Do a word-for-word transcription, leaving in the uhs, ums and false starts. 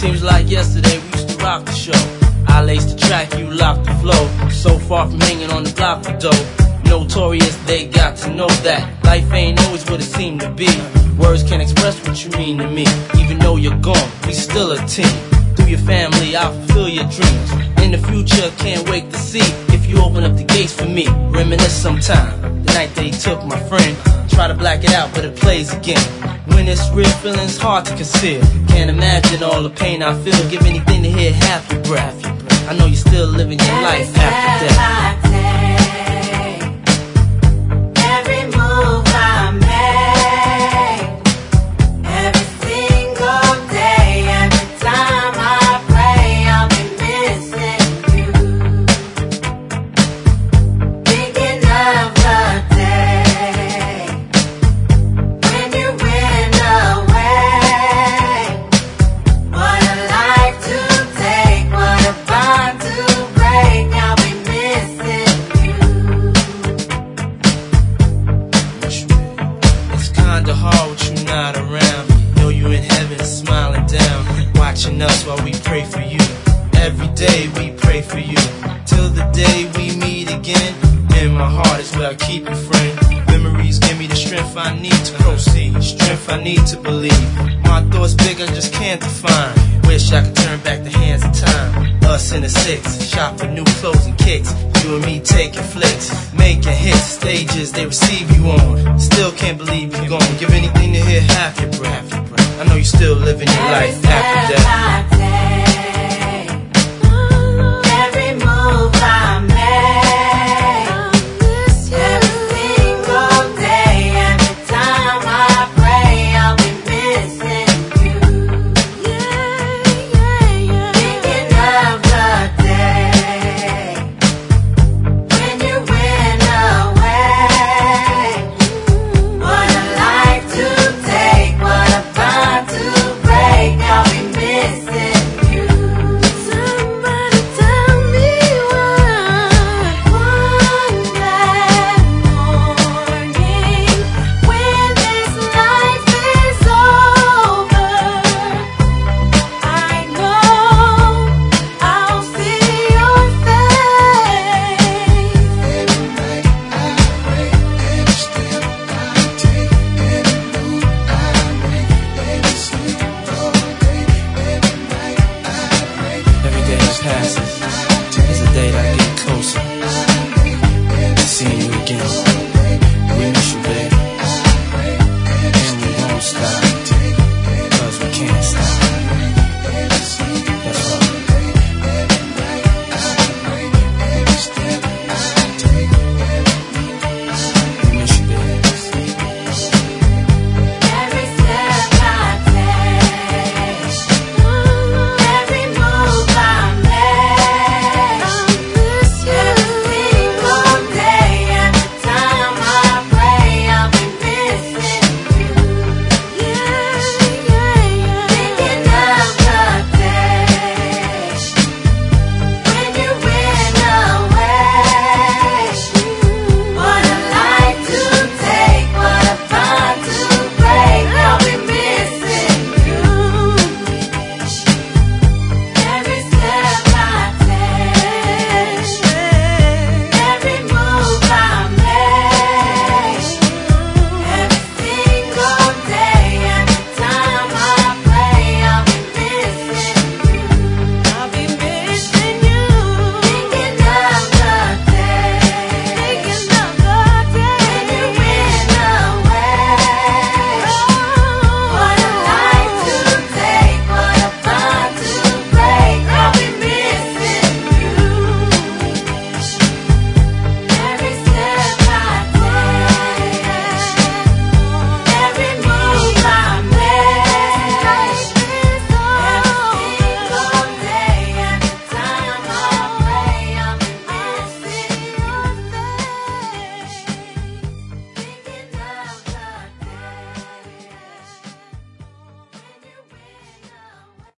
Seems like yesterday we used to rock the show. I laced the track, you locked the flow. So far from hanging on the block for dough. Notorious, they got to know that life ain't always what it seemed to be. Words can't express what you mean to me. Even though you're gone, we still a team. Through your family, I'll fulfill your dreams. In the future, can't wait to see if you open up the gates for me. Reminisce sometime, the night they took my friend. Try to black it out, but it plays again. When it's real, feeling's hard to conceal. Can't imagine all the pain I feel. Give anything to hear half your breath. I know you're still living your life after death. Kinda hard with you not around. Know you in heaven smiling down, watching us while we pray for you. Every day we pray for you, till the day we meet again. In my heart is where I keep you, friend. Memories give me the strength I need to proceed, strength I need to believe. My thoughts big, I just can't define. Wish I could turn back the hands of time. Us in the six, shop for new clothes and kicks. You and me taking flicks, making hits, stages they receive you on. Still can't believe you're gone. Give anything to hear half your breath. I know you're still living your life after death.